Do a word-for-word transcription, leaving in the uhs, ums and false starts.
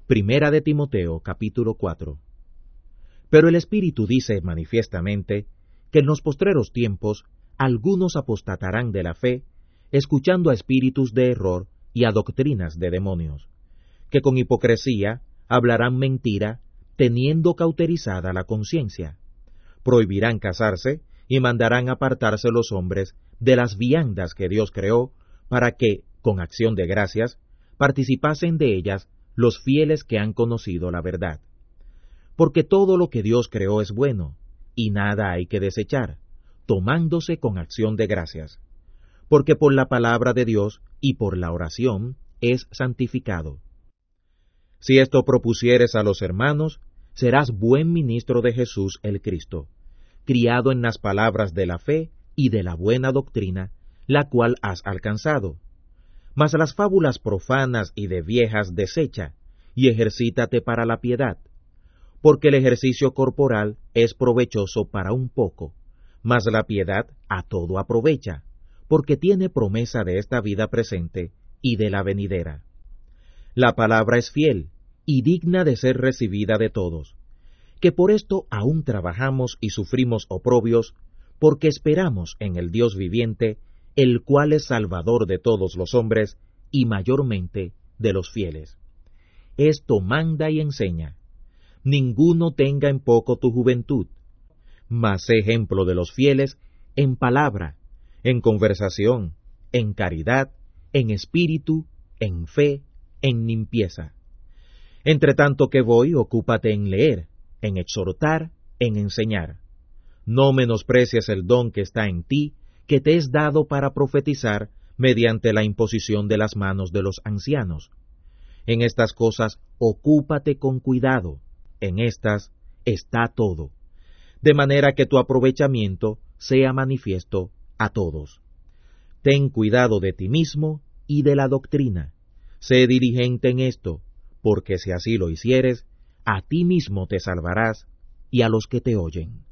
Primera de Timoteo, capítulo cuatro. Pero el Espíritu dice manifiestamente que en los postreros tiempos algunos apostatarán de la fe, escuchando a espíritus de error y a doctrinas de demonios, que con hipocresía hablarán mentira, teniendo cauterizada la conciencia. Prohibirán casarse y mandarán apartarse los hombres de las viandas que Dios creó, para que, con acción de gracias, participasen de ellas los fieles que han conocido la verdad. Porque todo lo que Dios creó es bueno, y nada hay que desechar, tomándose con acción de gracias. Porque por la palabra de Dios y por la oración es santificado. Si esto propusieres a los hermanos, serás buen ministro de Jesús el Cristo, criado en las palabras de la fe y de la buena doctrina, la cual has alcanzado. Mas las fábulas profanas y de viejas desecha, y ejercítate para la piedad. Porque el ejercicio corporal es provechoso para un poco, mas la piedad a todo aprovecha, porque tiene promesa de esta vida presente y de la venidera. La palabra es fiel y digna de ser recibida de todos, que por esto aún trabajamos y sufrimos oprobios, porque esperamos en el Dios viviente, el cual es Salvador de todos los hombres, y mayormente de los fieles. Esto manda y enseña. Ninguno tenga en poco tu juventud, mas sé ejemplo de los fieles en palabra, en conversación, en caridad, en espíritu, en fe, en limpieza. Entre tanto que voy, ocúpate en leer, en exhortar, en enseñar. No menosprecies el don que está en ti, que te es dado para profetizar mediante la imposición de las manos de los ancianos. En estas cosas ocúpate con cuidado, en estas está todo, de manera que tu aprovechamiento sea manifiesto a todos. Ten cuidado de ti mismo y de la doctrina. Sé diligente en esto, porque si así lo hicieres, a ti mismo te salvarás y a los que te oyen.